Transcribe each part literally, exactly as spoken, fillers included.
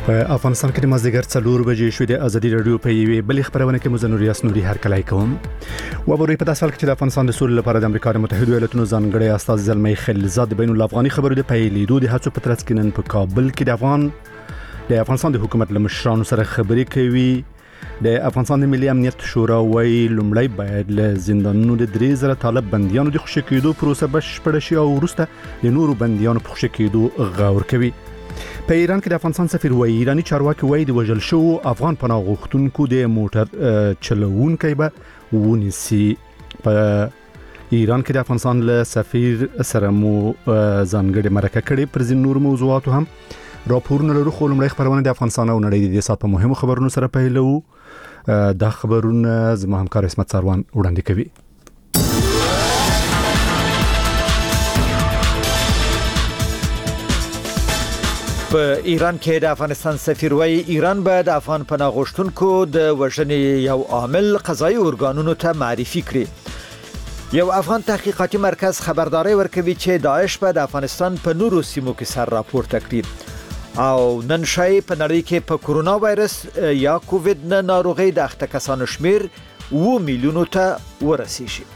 په افغانستان کې د مازدیګر څلور بجې شوې د ازادي رادیو په یوې بلې خبرونه کې مزنور یاسنوري هرکلی کوم. وبوري په داسې حال کې چې د افغانستان د سولې لپاره د امریکا د متحده ایالاتونو ځانګړي استازي زلمي خلیلزاد بین الافغاني خبرو د پیلېدو د هڅو په ترڅ کې نن په کابل کې د افغان د افغانستان د حکومت له مشرانو سره خبرې کوي. د افغانستان د ملي امنیت شورا وايي لومړی باید له زندانونو د درې زره طالب بنديانو د خوشی کېدو پروسه بشپړه شي او وروسته د نورو بنديانو په خوشی کېدو غور کوي. په ایران کې د افغانستان سفیر وايي ایرانی چارواکي وايي د وژل شو افغان پناه غوښتونکو د موټر چلوونکي به ونیسي. په ایران کې د افغانستان له سفیر سره مو ځانګړي مرکه کړې پر ځینو نور موضوعاتو هم راپورونه لرو. خو لومړی خبرونه د افغانستان او نړۍ د دې سات په مهمو خبرونو سره پیلو. دا خبرونه زما همکار اسمت سروان وړاندې کوي. په ایران کې د افغانستان سفیر وايي ایران به د افغان پناه غوښتونکو د وژنې یو عامل قضایي ارګانونو ته معرفي کړي. یو افغان تحقیقاتي مرکز خبرداري ورکوي چې داعش به د افغانستان په نورو سیمو کې سر راپورته کړي او نن شای په نړۍ کې په کورونا وایرس یا کووید نه ناروغي د اخته کسانو شمیر اوه میلیونو ته ورسیږي.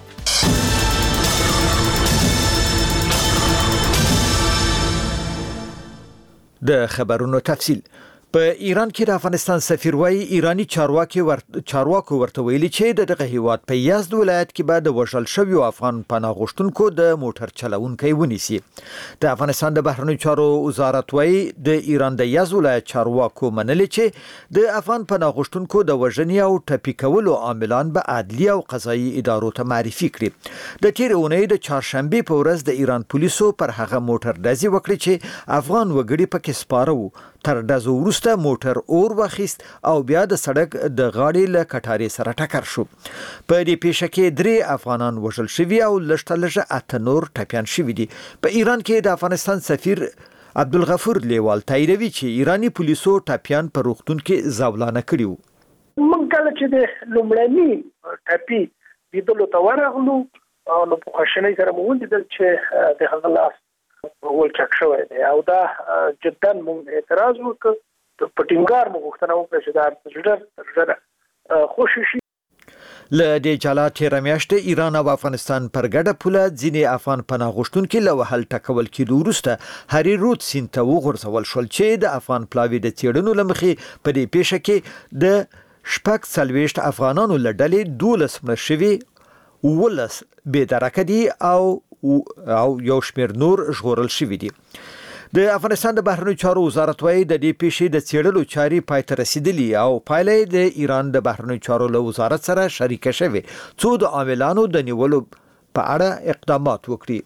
د خبرونو تفصیل. په ایران کې د افغانستان سفیر وايي ایرانی چارواکي ور... چارواکو ورته ویلي چې د دغه هیواد په یزد ولایت کې به د وژل شویو افغان پناه غوښتونکو د موټر چلوونکي ونیسي. د افغانستان د بهرنیو چارو وزارت وايي د ایران د یزد ولایت چارواکو منلي چې د افغان پناه غوښتونکو د وژنې او ټپي کولو عاملان به عدلي او قضایي ادارو ته معرفي کړي. د تیر اونۍ د چهارشنبه په ورځ د ایران پولیسو پر هغه موټر ډزې وکړې چې افغان وګړي پکې سپاره وو. تر ډزو وروسته موټر اور واخیست او بیا د سړک د غاړې له کټارې سره ټکر شو. په دې پیښه کې درې افغانان وژل شوي او لږ تر لږه اته نور ټپیان شوي دي. په ایران کې د افغانستان سفیر عبدالغفور لیوال تاییدوي چې ایرانی پولیسو ټپیان په روغتون کې زولانه کړي وو. موږ کله چې د لومړني ټپي لیدلو ته ورغلو نو په خواشینۍ سره مو ولیدل چې د هغه لاس ول چک شوی دی او دا جدا موږ اعتراض وکړ. په ټینګار مو غوښتنه وکړه چې دا ژر ژر خوشي شي. له دې جلا تیره میاشت ایران او افغانستان پر ګډه پوله ځینې افغان پناه غوښتونکي له وهل ټکول کېدو وروسته هري رود سیند ته وغورځول شول چې د افغان پلاوي د څېړنو له مخې په دې پیښه کې د شپږ څلوېښت افغانانو له ډلې دولس مړه شوي، اوولس بېدرکه دي او او یو شمېر نور ژغورل شوي دي. د افغانستان د بهرنیو چارو وزارت وايي د دې پیښې د څېړلو چارې پای ته رسیدلي او پایله د ایران د بهرنیو چارو له وزارت سره شریکه شوې څو د عاملانو د نیولو په اړه اقدامات وکړي.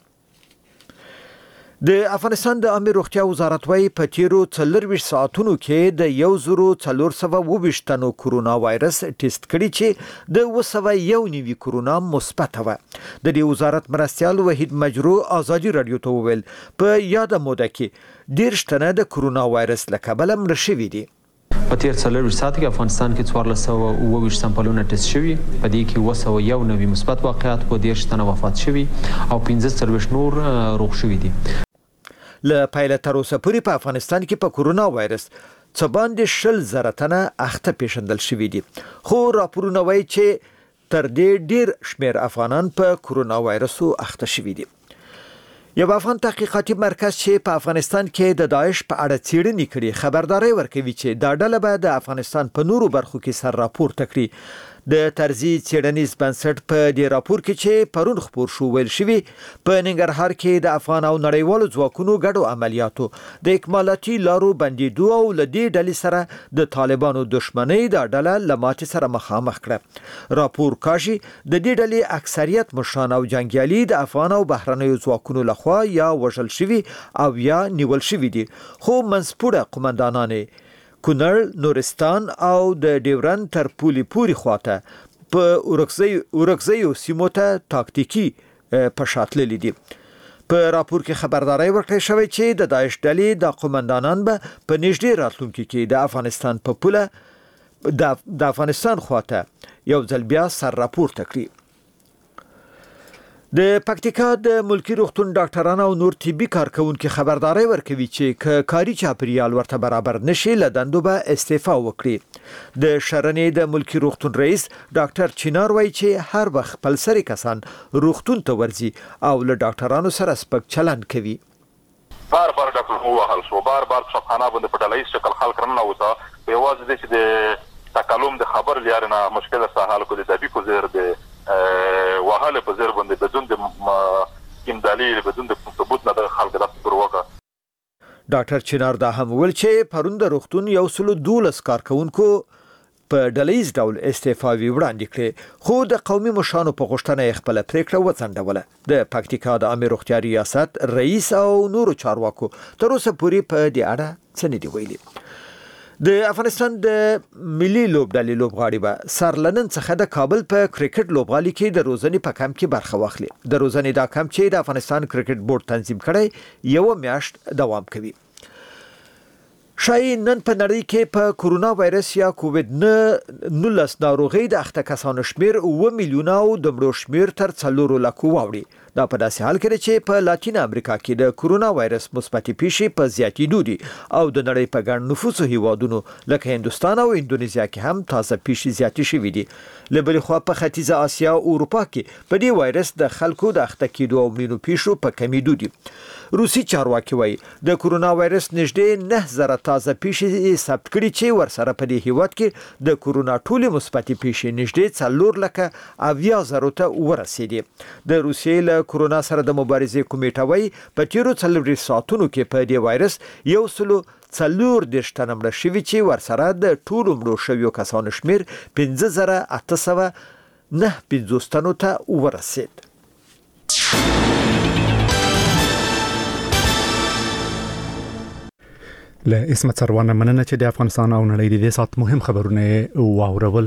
د افغانستان د عامه روغتیا وزارت وايي په تیرو څلورویشت ساعتونو کې د یو زرو څلور سوه اووه ویشت تنو کورونا وایرس ټیسټ کړي چې د اوه سوه یو نوي کورونا مثبت وه. د دې وزارت مرستیال وحید مجروح ازادي رادیو ته وویل په یاده موده کې دېرش تنه د کورونا وایرس له کبله مړه شوي دي. په تیر څلورویشت ساعت کې افغانستان کې څوارلس سوه اووه ویشت سمپلونه ټیسټ شوي، په دې کې اوه سوه یو نوي مثبت واقعات په دېرش تنه وفات شوي او پنځه څلوېښت نور روغ شوي دي. له پیله تر اوسه پورې په افغانستان کې په کورونا وایرس څه باندې شل زره تنه اخته پیژندل شوي دي. خو راپورونه وایي چې تر دې ډیر شمیر افغانان په کورونا وایرسو اخته شوي دي. یو افغان تحقیقاتي مرکز چې په افغانستان کې د داعش په اړه څېړنې کړي خبرداري ورکوي چې دا ډله به د افغانستان په نورو برخو کې سر راپورته کړي. د طرزي څېړنیز بنسټ په دې راپور کې چې پرون خپور شو ویل شوي په ننګرهار کې د افغان او نړیوالو ځواکونو ګډو عملیاتو د اکمالاتي لارو بندیدو او له دې ډلې سره د طالبانو دښمنۍ دا ډله له ماتې سره مخامخ کړه. راپور کاږي د دې ډلې اکثریت مشران او جنګیالي د افغان او بهرنیو ځواکونو لخوا یا وژل شوي او یا نیول شوي دي. خو منځپوړه قومندانانې کونړ، نورستان او د ډیورند تر پولې پورې خواته په اورکزیو سیمو ته تاکتیکي پشاتللي دي. په راپور کې خبرداري ورکړې شوې چې د داعش ډلې د قومندانان به په نږدې راتلونکي کې د افغانستان په پوله د افغانستان خواته یو ځل بیا سر راپورته کړي. د پکتیکا د ملکی روغتون ډاکټرانو او نور طبي کارکونکو خبرداري ورکوي چې ک کاري چاپریال ورته برابر نشي لدندو به استعفا وکړي. د شرنې د ملکی روغتون رئیس ډاکټر چینار وایي چې هر وخت خپل سری کسان روغتون ته ورځي او له ډاکټرانو سره سپک چلند کوي. بار بار ډاکټر مو وهل شو، بار بار صفحانه باندې په ډلایي شکل خلک رانه وځه په یوازې د چې د تکلم د خبر لیارنه مشکل سره حل کوي د دبي کو زیر د وهاله په زیر باندې بدون د کوم دلیل بدون د ثبوت نه د خلک د پروګه. ډاکټر چینار دا هم ویل چې پروند روغتون یو سلو دولس کارکونکو په ډلهیز ډول استعفاوي وړاندې کړې، خو د قومي مشانو په غوښتنه خپل پریکړه وڅنډوله. د پکتیکا د عامه روغتیا ریاست رئیس او نورو چارواکو تر اوسه پورې په دې اړه څه نه دی ویلي. د افغانستان د ملي لوبډلې لوبغاړي به سرلنن څخه د کابل په کرکټ لوبغالي کې د روزنې په کمپ کې برخه واخلي. د روزنې دا کمپ چې د افغانستان کرکټ بورډ تنظیم کړی یو میاشت دوام کوي. شای نن په نړۍ کې په کورونا وایرس یا کووډ نولس ناروغي د اخته کسانو شمیر اوه میلیونه او د مړو شمیر تر څلور لکو واوړي. دا په داسې حال کې چې په لاتین امریکا کې د کورونا وایرس مثبت پیښې په زیاتېدو دي او د نړۍ په ګڼ نفوسو هیوادونو لکه هندستان او اندونیزیا کې هم تازه پیښې زیاتې شوې دي. له بلې خوا په ختیځه اسیا او اروپا کې په دې وایرس د خلکو د اخته کېدو او مړینو پیښو په کمیدو دي. روسي چارواکي وایي د کورونا وایرس نږدې نه زره تازه پیښې ثبت کړي چې ورسره په دې هیواد کې د کورونا ټولې مثبت پیښې نږدې څلور لکه اویا زرو ته ورسېدي. د روسیې له کورونا سره د مبارزې کمیټه وایي په تیرو څلور ساعتونو کې په دې وایرس یو سلو څلور دیرش تنه مړه شوي چې ورسره د ټولو مړو شویو کسانو شمیر پنځه زره اته سوه نه پنځوس تنو ته ورسېد. له اسمت سروانه مننه چې د افغانستان او نړۍ د دې سات مهم خبرونه واورول.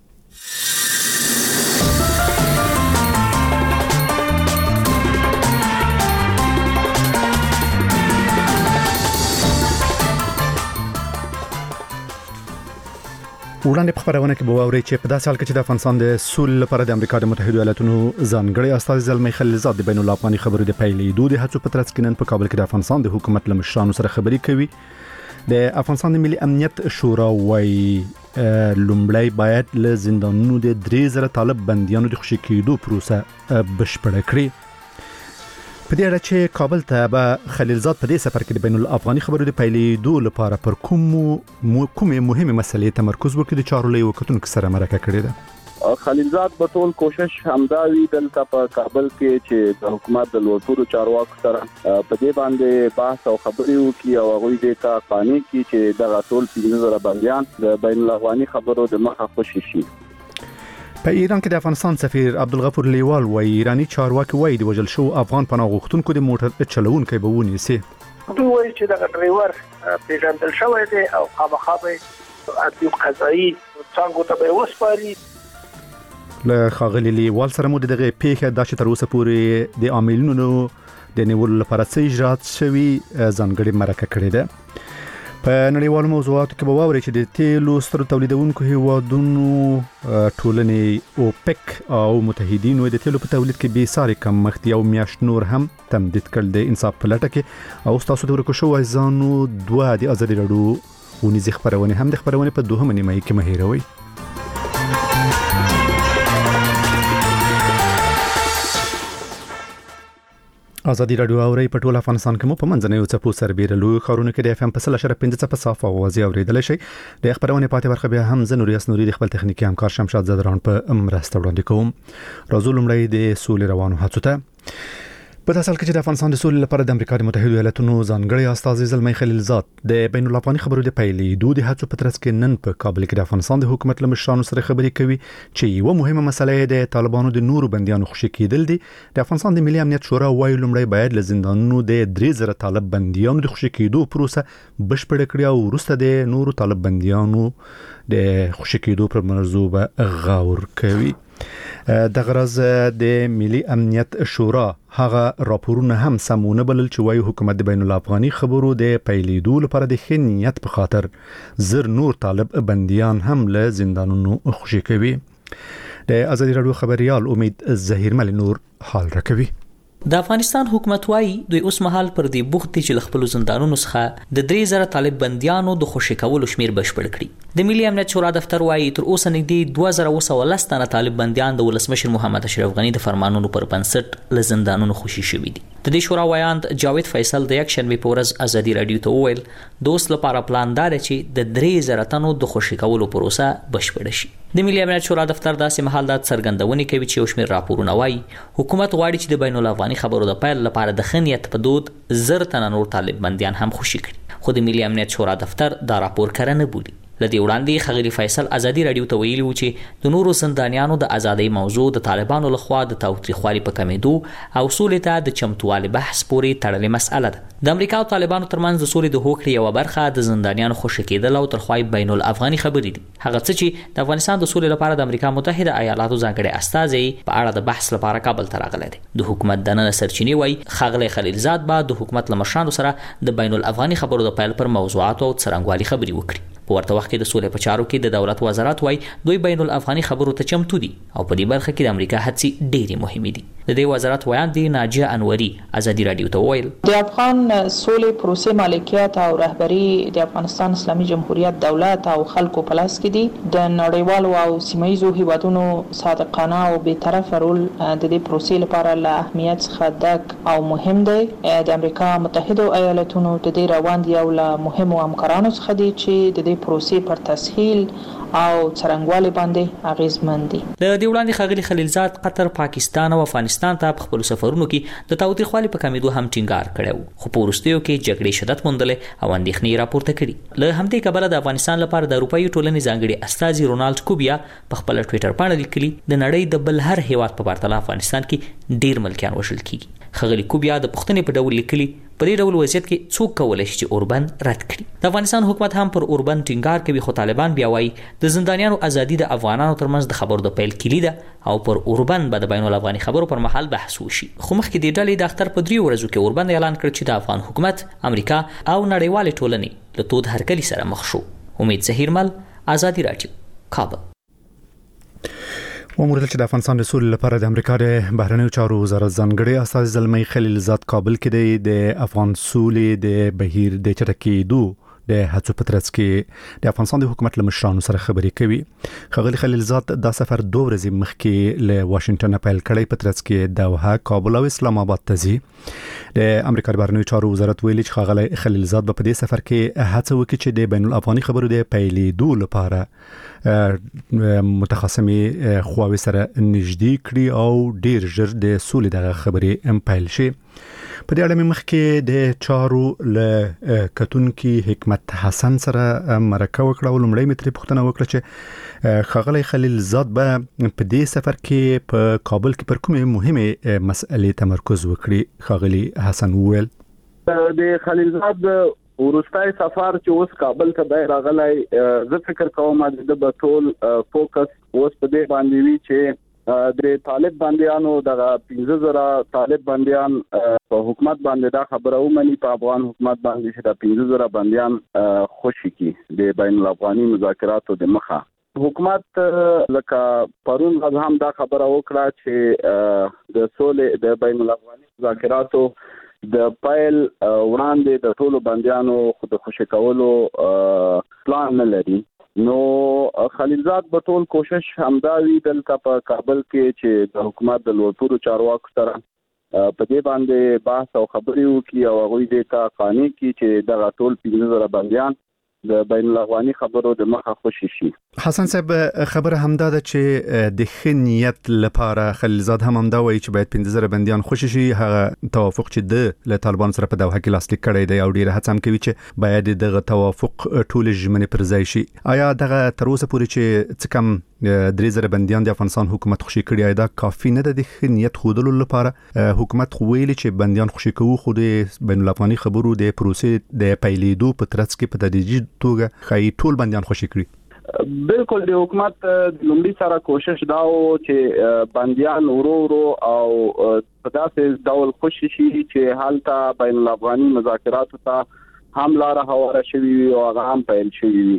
وړاندې په خبرونه کې به واوري چې په داسې حال کې چې د افغانستان د سولې لپاره د امریکا د متحده ایالاتونو ځانګړي استازي زلمي خلیلزاد د بین الافغاني خبرو د پیلېدو د هڅو په ترڅ کې نن په کابل کې د افغانستان د حکومت له مشرانو سره خبرې کوي. د افغانستان د ملي امنیت شورا وايي لومړی باید له زندانونو د درې زره طالب بنديانو د خوشي کېدو پروسه بشپړه کړي. په دې اړه چې کابل ته به خلیلزاد په دې سفر کې د بین الافغاني خبرو د پیلېدو لپاره پر کوم کومې مهمه مسلې تمرکز وکړي د چارو لیو کتونکو سره مرکه کړې ده. خلیلزاد په ټول کوشش همداوی دلته په کابل کې چې د حکومت د لوړپوړو چارواکو سره په دې باندې بحث او خبرې وکړي او هغوی دې ته قانع کړي چې دغه ټول پنځه زره بندیان د بین الافغاني خبرو د مخه خوشي شي. په ایران کې د افغانستان سفیر عبدالغفور لیوال وايي ایرانی چارواکي وايي د وژل شو افغان پناه غوښتونکو د موټر چلوونکو به ونیسي. دوی وايي چې دا ډرایور پیژندل شوی دی او خامخا به ادیو قضایي څنګه ته به وسپاري. له خاغلی لیوال سره مو دغه پیښه د چې تر اوسه پورې د عاملینو د نیولو لپاره څه اجرات شوي ځانګړي مرکه کړې ده. په نړیوالو موضوعاتو کې به واوري چې د تیلو ستر تولیدونکو هیوادونو ټولنې اوپک او متحدینو د تیلو په تولید کې بې ساري کمښت یو میاشت نور هم تمدید کړل. د انصاف په لټه کې او تاسو د ورکو شو ځانو دوه د ازادي راډیو ونیزي خبرونه هم د خبرونه په دوهمه نیمه کې مهیروي. ازادي راډیو اوري په ټول افغانستان کې مو په منځنوي چپو سربېره لوی خبرونه کې د اف ام په سل شره پنځه په صافه اوازي اوریدل شي. د خبرونه پاتې برخه به هم زنوریاس نوري د خپل تخنیکی همکار شمشاد زدران په مرسته وړاندې کوم. راځو لمړی د سولې روانو هڅو ته. په داسې حال کې چې د افغانستان د سولې لپاره د امریکا د متحده ایالاتونو ځانګړي استازي زلمي خلیلزاد د بین الافغاني خبرو د پیلېدو د هڅو په ترڅ کې نن په کابل کې د افغانستان د حکومت له مشرانو سره خبرې کوي چې یو مهمه مسله د طالبانو د نورو بنديانو خوشي کېدل دي. د افغانستان د ملي امنیت شورا وايي لومړی باید له زندانونو د درې زره طالب بنديانو د خوشي کېدو پروسه بشپړه کړي او وروسته د نورو طالب بنديانو د خوشي کېدو پر موضوع به غور کوي. د غرض د ملي امنیت شورا هغه راپورونه هم سمونه بلل چې وايي حکومت د بین الافغاني خبرو د پیلېدو لپاره د ښه نیت په خاطر زر نور طالب بنديان هم له زندانونو خوشي کوي. د ازادي راډیو خبريال امید ظهیرمل نور حال راکوي. د افغانستان حکومت وايي دوی اوس مهال پر دې بوخت دي چې خپل زندانونو څخه د درې زره طالب بنديانو د خوشي کولو شمیر بشپړ کړي. د ملي امنیت شورا دفتر وايي تر اوسه نږدې دوه زره وسو لستانه طالب بنديان د ولسمشر محمد اشرف غنی د فرمانونو پر بنسټ له زندانونو خوشي شوي دي. د دې شورا وایاند جاوید فیصل د یک شنبه په ورځ ازادي راډیو ته وویل د اوس لپاره پلان دار چې د درې زره تنو د خوشي کولو پروسه بشپړ شي. د ملي امنیت شورا دفتر داسې مهال د څرګندونې کوي چې یو شمېر راپورونه وايي حکومت غواړي چې د بین الافغاني خبرو د پیل لپاره د خنیت په دود زر تنه نور طالب بنديان هم خوشي کړي، خو د ملي امنیت شورا دفتر دا راپور کړه نه بولي. لدی وړاندې خغلی فیصل ازادي راډیو ته ویلي و چې د نورو زندانیانو د ازادۍ موضوع د طالبانو لخوا د تاوتریخوالي په کمیدو او سولې ته د چمتووالي بحث پورې تړلې مسأله ده. د امریکا او طالبانو ترمنځ د سولې د هوکړې یو برخه د زندانیانو خوشي کېدل او ترخوای بین الافغاني خبرې دي. هغه څه چې د افغانستان د سولې لپاره د امریکا متحده ایالاتو ځانګړي استازي په اړه د بحث لپاره کابل ته راغلي دي. د حکومت دننه سرچینې وایي خغلی خلیلزاد به د حکومت لمشانو سره د بین الافغاني خبرو د پیل پر موضوعاتو او څرنګوالي خبرې وکړي. په ورته وخت کې د سولې په چارو کې د دولت وزارت وايي دوی بین الافغاني خبرو ته چمتو دي او په دې برخه کې د امریکا هڅې ډېرې مهمې دي. د دې وزارت ویان دی ناجیه انوري ازادي راډیو ته ویل د افغان سولې پروسې مالکیت او رهبری د افغانستان اسلامي جمهوریت دولت او خلکو په لاس کې دي. د نړیوالو او سیمایي هیوادونو صادقانه او بی‌طرفه رول د دې پروسې لپاره له اهمیت څخه ډک او مهم دی. د امریکا متحده ایالاتونو د دې روان دي او له مهمو همکارانو څخه دي چې د دې پروسې پر تسهیل او څرنګوالي باندې اغیزمن دي. د دې وړاندې خغلی خلیلزاد قطر، پاکستان او افغانستان ته په خپل سفرونو کې د تاوتریخوالي په کمیدو هم ټینګار کړو، خو په وروستیو کې جګړې شدت موندلې او اندېښنې راپورته کړي. له همدې کبله د افغانستان لپاره د اروپایي ټولنې ځانګړي استازي رونالد کوبیا په خپل ټوئیټر باندې لیکلي د نړۍ د بل هر هیواد په پرتله افغانستان کې ډیر ملکیان وژل کیږي. خغلی کوبیا د پښتنې په ډول لیکلي په دې ډول وضعیت کې څوک کولای شي چې اوربند رد کړي. د افغانستان حکومت هم پر اوربند ټینګار کوي، خو طالبان بیا وایي د زندانیانو ازادي د افغانانو ترمنځ د خبرو د پیل کلی ده او پر اوربند به د بین الافغاني خبرو پر مهال بحث وشي. خو مخکې د ډلې د اختر په دریو ورځو کې اوربند اعلان کړ چې د افغان حکومت، امریکا او نړیوالې ټولنې له تود هرکلي سره مخ شو. امید ظهیرمل، ازادي راډیو، کابل. وموږ چې د افغانستان د سولې لپاره د امریکا د بهرنیو چارو وزارت ځانګړي استازي زلمی خلیلزاد کابل کې د افغان سولې د بهیر د چټکېدو د هڅو په ترڅ کې د افغانستان د حکومت له مشرانو سره خبرې کوي. خغلی خلیلزاد دا سفر دوه ورځې مخکې له واشنگټن پیل کړی، په ترڅ کې دوحه، کابل او اسلام آباد ته ځي. د امریکا د بهرنیو چارو وزارت ویلي چې خغلی خلیلزاد په دې سفر کې هڅه وکړي چې د بین الافغاني خبرو د پیلېدو لپاره متخاصمي خواوې سره نږدې کړي او ډیر ژر د سولې دغه خبرې ام پیل شي. په دې اړه مخکې د چارو له کتونکي حکمت حسن سره مرکه وکړه او لومړی متري پوښتنه وکړه چې خغلی خلیلزاد به په دې سفر کې په کابل کې پر کومه مهمه مسئلې تمرکز وکړي. خغلی حسن وویل د خلیلزاد ورستای سفر چې اوس کابل ته به راغلی، زه فکر کوم د بتول فوکس اوس په دې باندې وی چې د طالب بنديانو د پنځه زره طالب بنديان په حکومت باندې دا خبره ومني، په افغان حکومت باندې چې د پنځه زره بنديان خوشي کی د بین الافغاني مذاکراتو د مخه. حکومت لکه پرون هم دا خبره وکړه چې د سولې د بین الافغاني مذاکراتو د پایل وړاندې د ټولو بنديانو خود خوشی کولو پلان نه لري. نو خلیلزاد به ټول کوشش همداوي دلته په کابل کې چې د حکومت د لوړپوړو چارواکو سره په دې باندې بحث او خبرې وکړي او هغوی دې ته قانع کړي چې دغه ټول پنځه زره بنديان د بین الافغاني خبرو د مخه خوشي شي. حسن صاحب خبره همدا ده چې د خنیت لپاره خلیلزاد هم همدا وایي چې باید پنځه زره بنديان خوشي شي. هغه توافق چې د له طالبان سره په دوحه کې لاسلیک کړی دی او ډیره هڅه هم کوي چې باید دغه توافق ټول ژمنې پر ځای شي. آیا دغه تر اوسه پورې چې څه کم درې زره بنديان د افغانستان حکومت خوشي کړي دا کافي نه ده د خنیت خودلو لپاره؟ حکومت خو ویلي چې بنديان خوشي کوي، خو د بین الافغاني خبرو د پروسې د پیلېدو په ترڅ کې په تدریجي توګه خای ټول بنديان خوشي کړي. بالکل د حکومت لومړی سره کوشش دا و چې بنديان ورو ورو او په داسې ډول خوشي شي چې حالته بین الافغاني مذاکراتو ته هم لاره هواره شوي او هغه هم پیل شوي وي.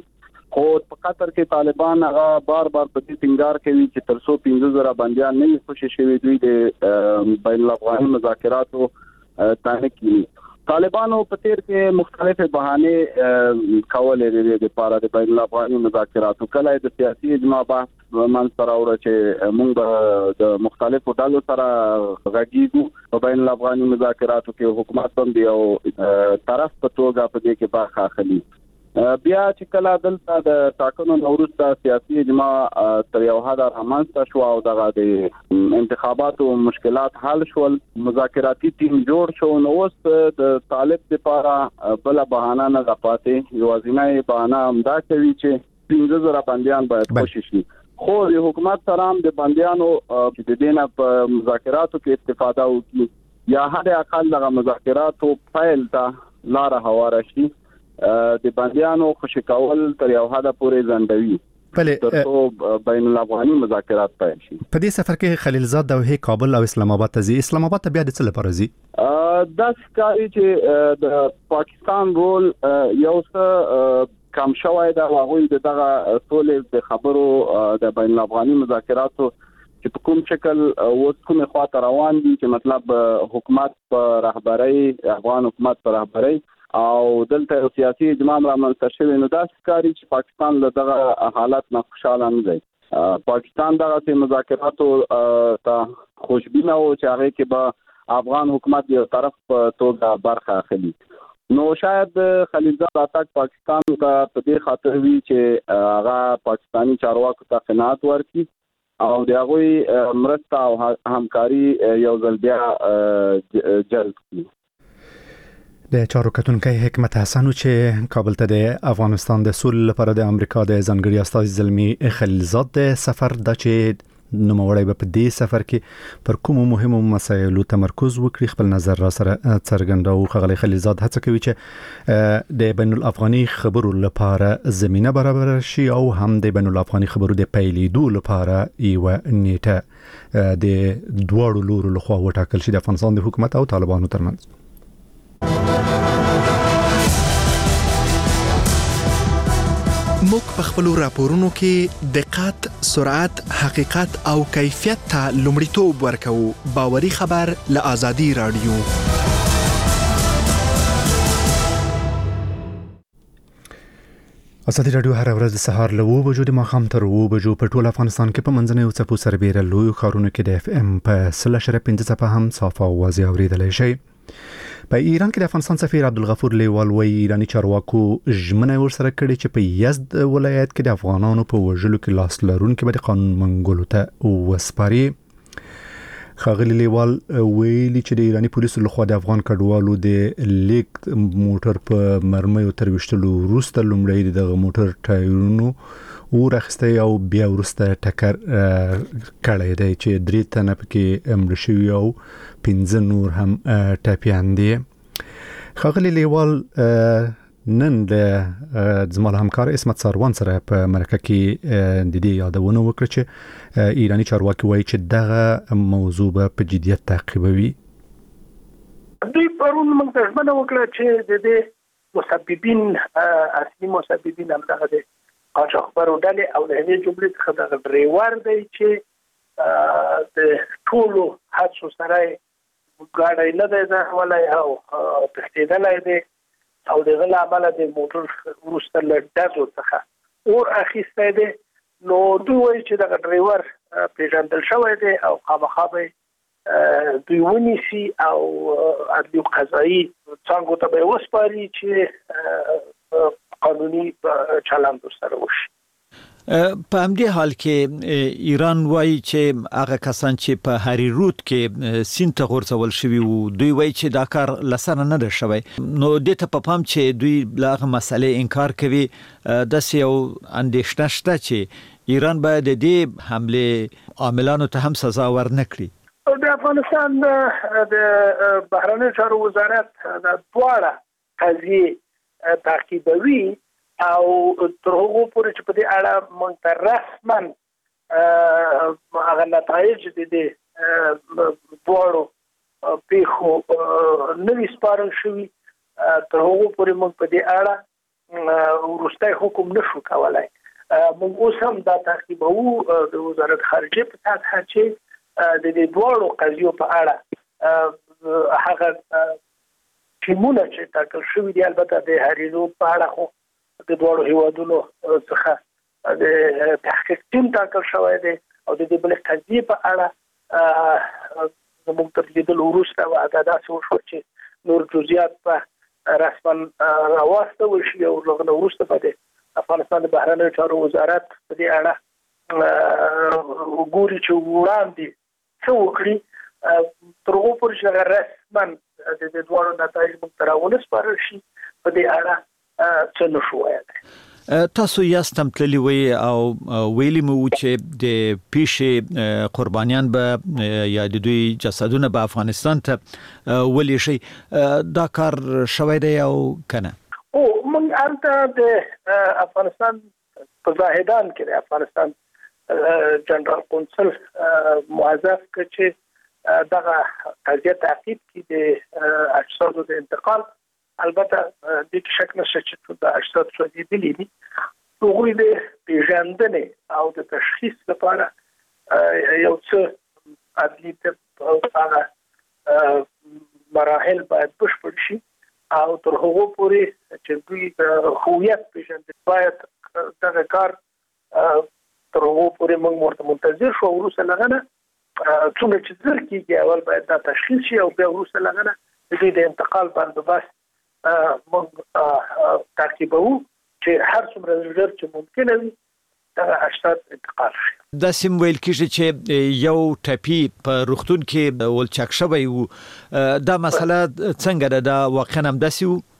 خو په قطر کې طالبان هغه بار بار په دې ټینګار کوي چې تر څو پنځه زره بنديان نه خوشي شوي دوی د بین الافغاني مذاکراتو تانه کوي. طالبانو په تیر کې مختلفه بهانه کولې لري د لپاره د بین الافغاني مذاکراتو کله د سیاسي اجماع په منځ راوړل چې موږ د مختلفو ډلو سره غږیږو په بین الافغاني مذاکراتو کې حکومت هم دی او طرف په توګه په دې کې برخه اخلي. بیا چې کله دلته د ټاکنو وروسته سیاسي اجماع تر یو حد رامنځته شو او دغه د انتخاباتو مشکلات حل شول، مذاکراتي ټیم جوړ شو، نو اوس د طالب لپاره بل بهانه نه پاتې، یوازینی بهانه همدا کوي چې پنځه زره بنديان باید خوشي شي. خو د حکومت سره هم د بنديانو چې د دینه په مذاکراتو کې استفاده وکړي یا حد اقل دغه مذاکراتو فایل ته لار هواره شي، د بنديانو خوشی کول تر یو حد پورې ځندوي بله ترڅو بین الافغاني مذاکرات پیل شي. په دې سفر کې خلیلزاد د کابل او اسلام آباد ته ځي. اسلام آباد ته بیا د څه لپاره ځي؟ دا ښکاري چې د پاکستان رول یو څه کم شوی دا هغه دغه ټولې د خبرو د بین الافغاني مذاکراتو چې په کوم شکل اوس کومه خواته روان دي، چې مطلب حکومت په رهبرۍ، افغان حکومت په رهبرۍ او دلته سیاسي اجماع رامنځته شوی، نو دا ښکاري چې پاکستان له دغه حالت نه خوشاله نه دی. پاکستان دغه مذاکراتو ته خوشبینه او چې هغه کې به افغان حکومت یو طرف په توګه برخه اخلي. نو شاید خلیلزاد اتاک پاکستان ته په دې خاطر وی چې هغه پاکستانی چارواکو ته قناعت ورکړي او د هغه مرسته او همکاري یو ځل بیا جلب کړي. د چارو کتونکي حکمت حسن چې کابل ته د افغانستان د سولې لپاره د امریکا د ځانګړي استازي زلمی خلیلزاد د سفر د چې نوموړی په دې سفر کې پر کومو مهمو مسایلو تمرکز وکړي خپل نظر را سره څرګنداو. خغلی خلیلزاد هڅه کوي چې د بین الافغاني خبرو لپاره زمينه برابر شي او هم د بین الافغاني خبرو د پیلېدو لپاره یو نیټه د دوړو لورو لخوا وټاکل شي د افغانستان د حکومت او طالبانو ترمنځ. موږ په خپل راپورونو کې دقت، سرعت، حقیقت او کیفیت ته لومړیتوب ورکوو. باوري خبر له آزادي رادیو. آزادي رادیو هر ورځ د سهار له اوه بجو د ماښام تر اوه بجو په ټول افغانستان کې په منځنیو څپو سربېره لویو ښارونو کې د اف ام په سل اشاریه پنځه څپه هم صاف او واضح اورېدلی شئ. په ایران کې د افغانستان سفیر عبدالغفور لیوال وایي ایرانی چارواکو ژمنه ورسره کړې چې په یزد ولایت کې د افغانانو په وژلو کې لاس لرونکي به د قانون منګولو ته وسپاري. ښاغلي لیوال ویلي چې د ایرانی پولیسو لخوا د افغان کډوالو د لیک موټر په مرمیو تر وشتلو وروسته لومړی دغه موټر ټایرونو ورخسته او بیا وروسته ټکر کړی دی چې درې تنه پکې مړه شوي او پنځه نور هم ټپیان دي. ښاغلي لیوال نن د زما همکار اسمت ساروان سره په مرکه کې د دې یادونه وکړه چې ایرانی چارواکي وایي چې دغه موضوع به په جدیت تعقیبوي. دوی پرون موږ ته ژمنه وکړه چې د دې مسببین اصلي مسببین هم دغه دي قاچاقبرو ډلې او د هغې جملې څخه دغه ډریور دی چې د ټولو حادثو سره ګاډی نه دی ځغللی او تښتېدلی دی او دغه له امله د موټر وروسته له ډزو څخه اور اخیستی دی. نو دوی وایي چې دغه ډریور پېژندل شوی دی او خامخا به دوی ونیسي او عدلي قضایي څانګو ته به یې وسپاري چې قانوني چلند سره وشي. په همدې حال کې ایران وایي چې هغه کسان چې په هری رود کې سین ته غورځول شوي وو دوی وایي چې دا کار لسره نه ده شوی. نو دې ته په پام چې دوی له هغه مسئلې انکار کوي، داسې یو اندېښنه شته چې ایران باید د دې حملې عاملانو ته هم سزا ورنه کړي. د افغانستان د بهرنیو چارو وزارت د دواړه قضیې تعقیبوي او تر هغه پورې چې په دې اړه موږ ته رسما هغه نتایج د دې دواړو پیښو نوي سپارل شوي، تر هغه پورې موږ په دې اړه وروسته حکم نشو کولای. موږ اوس هم دا تعقیبو د وزارت خارجه په ساحه چې د دې دوه قضیو په اړه هغه ټیمونه چې تاکل شوی دی البته د هریزو په اړه خو د دوه هیوادونو څخه د تحقیق ټیم تاکل شوی دی او د دې بل قضیې په اړه زموږ تر لیدل وروسته واعده شو چې نور جزئیات په رسما راوسته وشي او لغنه وروسته په افغانستان د بهرنیو چارو وزارت په دې اړه وګوري چې وړاندې څه وکړي تر هغه پورې چې رسما د دې دوه نتایج موږ ته راونسپارل شي په دې اړه څه نشو وایي. تاسو یاستم تللی وی او ویلی مو چې د پیښې قربانیان به یا د دوی جسدونه به افغانستان ته ولی شي دا کار شوی دی او کنه؟ او موږ انته د افغانستان په زاهدان کې د افغانستان جنرال قونسل موظف چې دغه قضیه تعقیب کی د اجسادو د انتقال البته د کې شک نشته چې د اجساد سوځېدلي دي هغوی د پیژندنې او د تشخیص لپاره یو څه عدلي او هغه مراحل باید بشپړ شي او تر هغه پورې چې دوی د هویت پیژندنې باید دغه کار تر هغه پورې موږ ورته منتظر شو. وروسته لغنه څومره چې زر کېږي اول باید دا تشخیص شي او بیا وروسته لغنه د دې د انتقال بندوبست موږ تعقیبو چې هر څومره ژر چې ممکنه وي دغه اجساد انتقال شي. دا سیم ویل کېږي چې یو ټپي په روغتون کې ولچک شوی و، دا مسله څنګه ده؟ دا واقعا هم داسې و؟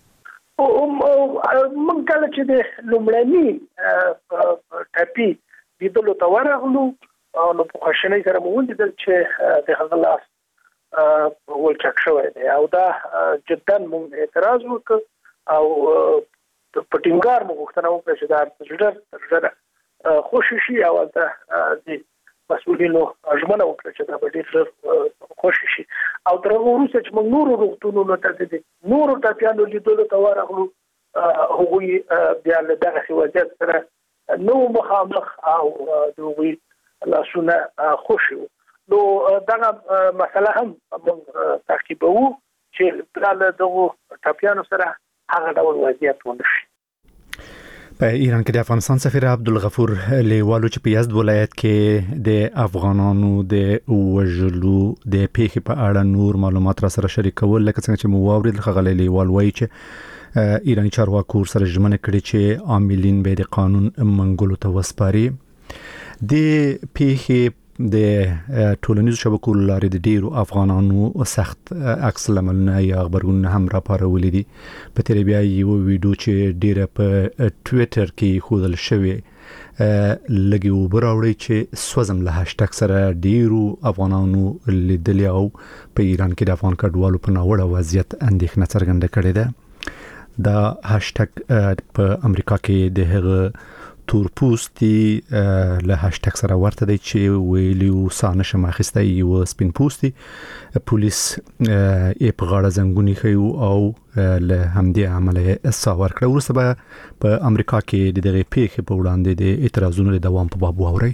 موږ کله چې د لومړني ټپي لیدلو ته ورغلو نو په خواشینۍ سره مو ولیدل چې د هغه لاس ولچک شوی دی او دا جدا موږ اعتراض وکړ او په ټینګار مو غوښتنه وکړه چې دا ژر ژر خوشي شي او د مسؤلینو ژمنه وکړه چې دا به ډېر ژر خوشي شي او تر هغه وروسته چې موږ نورو روغتونونو ته د نورو ټپیانو لیدلو ته ورغلو هغوی بیا له دغه وضعیت سره نو مخامخ او د هغوی لاسونه خوشي وو. نو دغه مسله هم موږ تعقیبو چې له دغو ټپیانو سره هغه ډول وضعیت ونه شي. په ایران کې د افغانستان سفیر عبدالغفور لیوالو چې په یزد ولایت کې د افغانانو د وژلو د پیښې په اړه نور معلومات را سره شریکول، لکه څنګه چې مو واورېدل ښاغلی لیوال وایي چې ایرانی چارواکو سره ژمنه کړې چې عاملین به د قانون منګولو ته وسپاري. د پیښې د ټولنیزو شبکو لارې د ډیرو افغانانو سخت عکس العملونه یا خبرونه هم راپارولې دي. په تیرې بیا یو ویډیو چې ډیره په ټویټر کې ښودل شوی لګي اوبه راوړي چې سوزم له هاشټګ سره ډیرو افغانانو لیدلي او په ایران کې د افغان کډوالو په ناوړه وضعیت اندېښنه څرګنده کړې ده. دا هاشټګ په امریکا کې د هغه تورپوستي له هاشټګ سره ورته دی چې ویلیو سانه شماخسته یو سپین پوستي پولیس یې په غاړه زنګونی خيو او له همدې عمله ساور کړ. ورسته به په امریکا کې د دغه پیښې په وړاندې د اعتراضونو د دوام په باب واوري.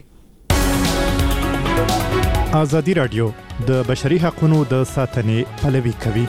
ازادي رادیو د بشري حقوقو د ساتنې پلوي کوي.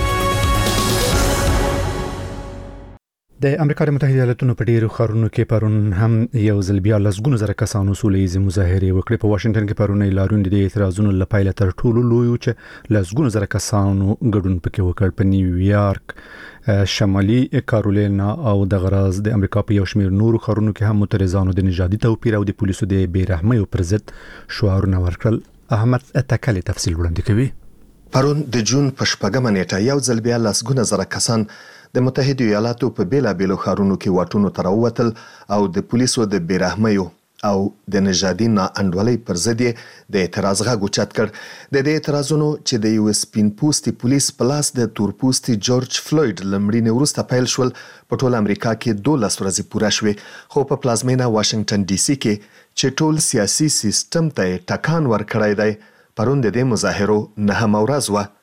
د امریکا متحده ایالاتونو په ډیرو ښارونو کې پرون هم یو ځل بیا لسګونه زره کسانو سولهییزې مظاهرې وکړې. په واشنگټن کې پرون ایلارون د اعتراضونو لپاره تر ټولو لوی چې لسګونه زره کسانو ګډون پکې وکړ. په نیویارک، شمالي کارولینا او د غراز د امریکا په یو شمېر نورو ښارونو کې هم معترضانو د نژادي توپیر او د پولیسو د بیرحمۍ پر ضد شعارونه ورکړل. احمد اتکل تفصیل وړاندې کوي. پرون د جون په شپږمه نیټه یو ځل بیا لسګونه زره کسان د متحده ایالاتو په بیلابېلو ښارونو کې واټونو ته راووتل او د پولیسو د بیرحمۍ او د نژادي ناانډولۍ پر ضد د اعتراض غږ اوچت کړ. د دې اعتراضونو چې د یو سپین پوستي پولیس په لاس د تور پوستي جورج فلوید له مړینې وروسته پیل شول په ټول امریکا کې دولس ورځې پوره شوې، خو په پلازمینه واشنگټن ډي سي کې چې ټول سیاسي سیستم ته ټکان ورکړی دی پرون د دې مظاهرو نهمه ورځ وه.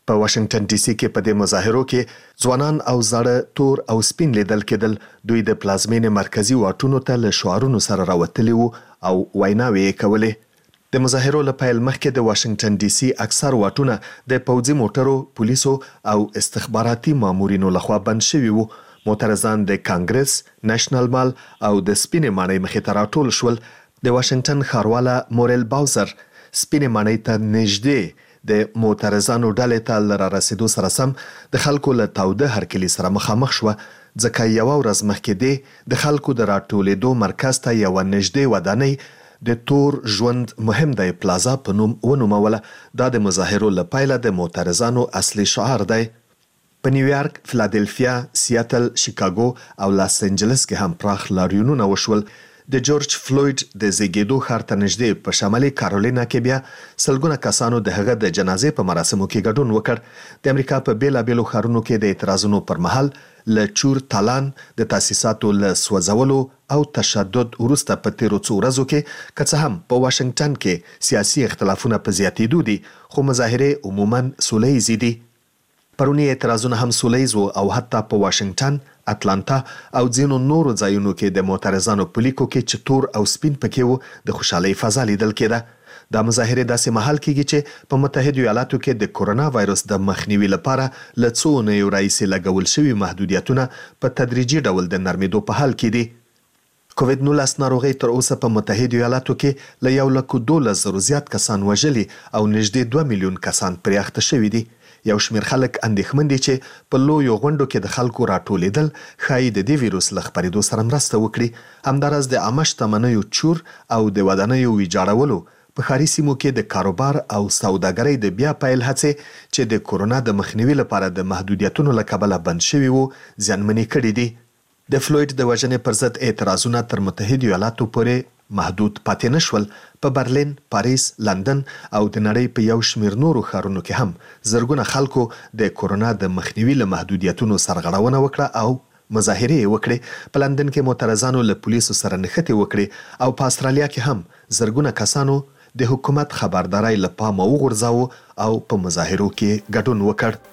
په واشنگټن ډي سي کې په دې مظاهرو کې ځوانان او زاړه تور او سپین لیدل کېدل. دوی د پلازمینې مرکزی واټونو ته له شعارونو سره راوتلي وو او ویناوې یې کولې. د مظاهرو له پیل مخکې د واشنگټن ډي سي اکثر واټونه د پوځي موټرو، پولیسو او استخباراتي مامورینو لخوا بند شوي وو. معترضان د کانګرس، نېشنل مال او د سپینې ماڼۍ مخې ته راټول شول. د واشنگټن ښارواله مورل باوزر سپینې ماڼۍ ته نږدې د معترضانو ډلې ته له رارسېدو سره سم د خلکو له تاوده هرکلي سره مخامخ شوه، ځکه یوه ورځ مخکې دی د خلکو د راټولېدو مرکز ته یوه نږدې ودانۍ د تور ژوند مهم دی پلازا په نوم ونوموله. دا د مظاهرو له پیله د معترضانو اصلي شعار دی. په نیویارک، فلادلفیا، سیاتل، شیکاګو او لاس انجلس کې هم پراخ لاریونونه وشول. د جورج فلوید د زیږیدو ښار ته نږدې په شمالي کارولینا کې بیا سلګونه کسانو د هغه د جنازې په مراسمو کې ګډون وکړ. د امریکا په بیلابیلو ښارونو کې د اعتراضونو پر مهال له چور تالان، د تاسیساتو له سوځولو او تشدد وروسته په تیرو څو ورځو کې که څه هم په واشنگټن کې سیاسي اختلافونه په زیاتېدو دي، خو مظاهرې عموماً سوله ییزې دي. پرونی اعتراضونه هم سوله ییز وو او حتی په واشنگټن، اتلانتا او ځینو نورو ځایونو کې د معترضانو په لیکو کې چې تور او سپین پکې وو د خوشحالۍ فضا لیدل کېده. دا مظاهرې داسې مهال کېږي چې په متحدو ایالاتو کې د کورونا وایرس د مخنیوي لپاره له څو اونیو راهیسې لګول شوي محدودیتونه په تدریجي ډول د نرمېدو په حال کې دي. کووید نولس ناروغۍ تر اوسه په متحدو ایالاتو کې له یو لکو دولس زرو زیات کسان وژلي او نږدې دوه میلیون کسان پرې اخته شوي دي. یو شمېر خلک اندېښمن دي چې په لویو غونډو کې د خلکو راټولېدل ښایي د دې ویروس له خپرېدو سره مرسته وکړي. همداراز د عامه شتمنیو چور او د ودانیو ویجاړولو په ښاري سیمو کې د کاروبار او سوداګرۍ د بیا پیل هڅې چې د کورونا د مخنیوي لپاره د محدودیتونو له کبله بند شوي وو زیانمنې کړي دي. د فلوید د وژنې پر ضد اعتراضونه تر متحدو ایالاتو پورې محدود پاتې نه شول. په برلین، پاریس، لندن او د نړۍ په یو شمېر نورو ښارونو کې هم زرګونه خلکو د کورونا د مخنیوي له محدودیتونو سرغړونه وکړه او مظاهرې یې وکړې. په لندن کې معترضانو له پولیسو سره نښتې وکړې او په استرالیا کې هم زرګونه کسانو د حکومت خبرداري له پامه وغورځاوه او په مظاهرو کې ګډون وکړ.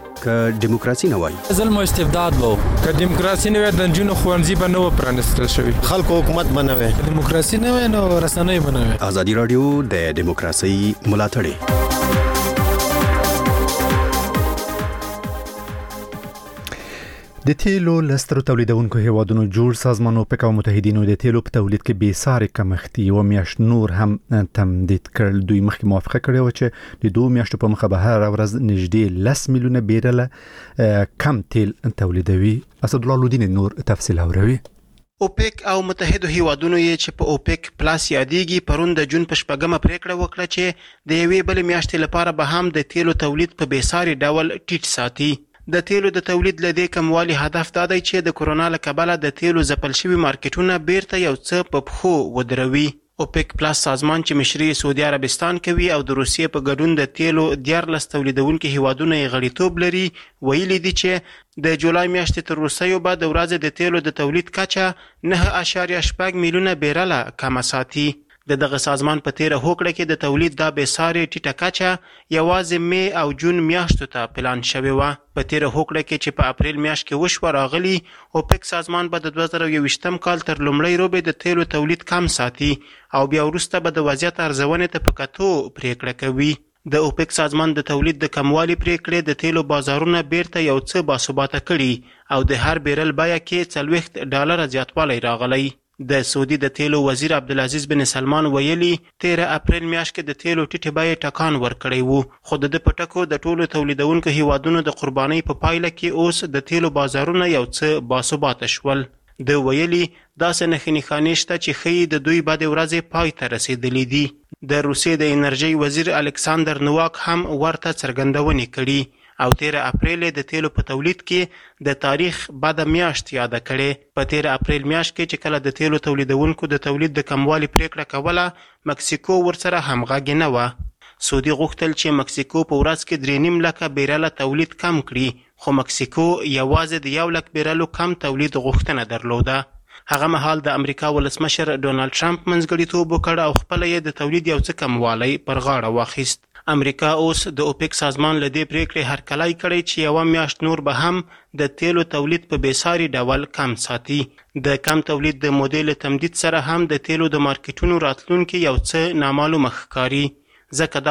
که دیموکراسي نه وای ظلم او استبداد وو، که دیموکراسي نه وای د جنونو خوانزي به نه و پرانستل شوی، خلکو حکومت به نه وای، دیموکراسي نه وای نو رسنۍ به نه وای. ازادي رادیو د دیموکراسي ملاتړ. د تیلو لستر تولیدونکو هیوادونو جوړ سازمان اوپک او متحدینو د تیلو په تولید کې بې ساري کمښت یو میاشت نور هم تمدید کړل. دوی مخکې موافقه کړې و چې د دوه میاشتو په مخه به هر ورځ نږدې لس میلیونه بیرله کم تیل تولیدوي. اسدالله لودین نور تفصیل اوري. اوپک او متحدو هیوادونو یې چې په اوپک پلاس یادېږي پرون د جون په شپږمه پریکړه وکړه چې د یوې بلې میاشتې لپاره به هم د تیلو تولید په بې ساري ډول ټیټ ساتي. د تیلو د تولید له دې کموالي هدف دا دی چې د کورونا له کبله د تیلو ځپل شوي مارکیټونه بیرته یو څه په پښو ودروي. اوپک پلاس سازمان چې مشري سعودي عربستان کوي او د روسیې په ګډون د تیلو دیارلس تولیدونکي هیوادونه یې غړیتوب لري، ویلي دي چې د جولای میاشتې تر وروستیو به د ورځې د تیلو د تولید کچه نه اعشاریه شپږ میلیونه بیرله کمه ساتي. د دغه سازمان په تیره هوکړه کې د تولید دا بې ساري ټیټه کچه یوازې می او جون میاشتو ته پلان شوې وه. په تیره هوکړه کې چې په اپریل میاشت کې وشوه راغلي، اوپک سازمان به د دوه زره یوویشتم کال تر لومړۍ روبې د تیلو تولید کم ساتي او بیا وروسته به د وضعیت ارزونې ته په کتو پریکړه کوي. د اوپک سازمان د تولید د کموالي پریکړې د تیلو بازارونه بیرته یو څه باثباته کړي او د هر بیرل بیه کې څلوېښت ډالره زیاتوالی راغلی. د سعودي د تیلو وزیر عبدالعزیز بن سلمان ویلي تیره اپریل میاشت کې د تیلو ټیټې بیې ټکان ورکړی وو، خو د ده په ټکو د ټولو تولیدونکو هیوادونو د قربانۍ په پایله کې اوس د تیلو بازارونه یو څه باثباته شول. د ویلي داسې نښې نښانې شته چې ښیي د دوی بدې ورځې پای ته رسېدلې دي. د روسیې د انرژۍ وزیر الکساندر نواک هم ورته څرګندونې کړي او تیره اپریل د تیلو په تولید کې د تاریخ بده میاشت یاده کړې. په تیره اپریل میاشت کې چې کله د تیلو تولیدونکو د تولید د کموالي پریکړه کوله، مکسیکو ورسره همغږې نه وه. سعودي غوښتل چې مکسیکو په ورځ کې درې نیم لکه بیرله تولید کم کړي، خو مکسیکو یوازې د یو لک بیرلو کم تولید غوښتنه درلوده. هغه مهال د امریکا ولسمشر ډونالد ټرمپ منځګړیتوب وکړ او خپله یې د تولید یو څه کموالی پر غاړه واخیست. امریکا اوس د اوپک سازمان له دې پریکړې هرکلی کړی چې یوه میاشت نور به هم د تیلو تولید په بېساري ډول کم ساتي. د کم تولید د مودې له تمدید سره هم د تیلو د مارکیټونو راتلونکي یو څه نامعلومه ښکاري، ځکه